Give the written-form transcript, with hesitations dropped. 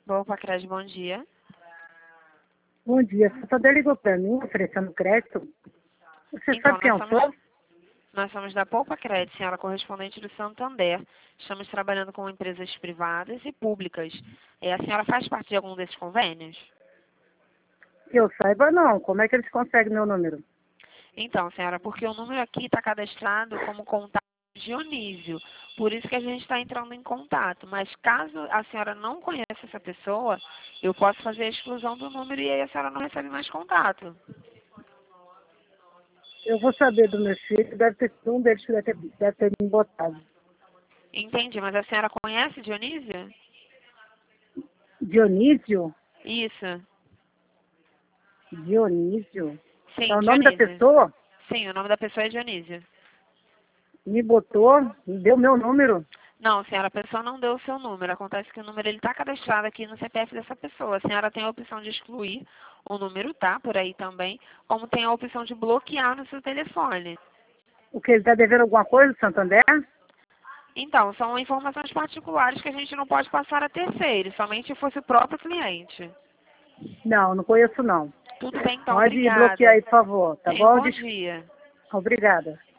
Boa Crédito, bom dia. Bom dia. A Santander ligou para mim oferecendo crédito. Você Então, sabe quem eu sou? nós somos da Poupa Crédito, senhora correspondente do Santander. Estamos trabalhando com empresas privadas e públicas. A senhora faz parte de algum desses convênios? Que eu saiba, não. Como é que eles conseguem meu número? Então, senhora, porque o número aqui está cadastrado como contato Dionísio. Por isso que a gente está entrando em contato. Mas caso a senhora não conheça essa pessoa, eu posso fazer a exclusão do número e aí a senhora não recebe mais contato. Eu vou saber do meu filho. Deve ter sido um deles que deve ter me botado. Entendi, mas a senhora conhece Dionísio? Dionísio? Isso. Dionísio? É Sim, o nome da Dionísio. pessoa? Sim, o nome da pessoa é Dionísio. Me botou, me deu meu número. Não, senhora, a pessoa não deu o seu número. Acontece que o número ele está cadastrado aqui no CPF dessa pessoa. A senhora tem a opção de excluir o número, tá? Por aí também. Como tem a opção de bloquear no seu telefone. O que, ele está devendo alguma coisa, Santander? Então, são informações particulares que a gente não pode passar a terceiros, somente se fosse o próprio cliente. Não, não conheço, não. Tudo bem, então, Pode bloquear obrigada. aí, por favor. Tá Tenha um bom? bom dia. Obrigada.